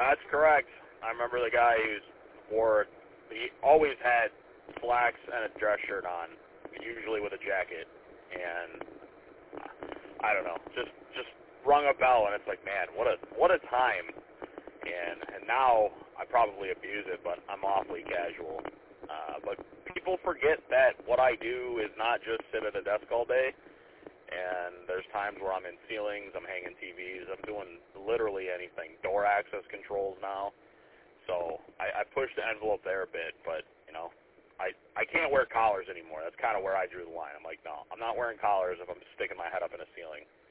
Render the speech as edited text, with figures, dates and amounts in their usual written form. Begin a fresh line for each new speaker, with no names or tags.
That's correct. I remember the guy he always had slacks and a dress shirt on, usually with a jacket, and I don't know, just rung a bell, and it's like, man, what a time. And now I probably abuse it, but I'm awfully casual. But people forget that what I do is not just sit at a desk all day. And there's times where I'm in ceilings, I'm hanging TVs, I'm doing literally anything. Door access controls now. So I pushed the envelope there a bit, but, I can't wear collars anymore. That's kind of where I drew the line. I'm like, no, I'm not wearing collars if I'm sticking my head up in a ceiling.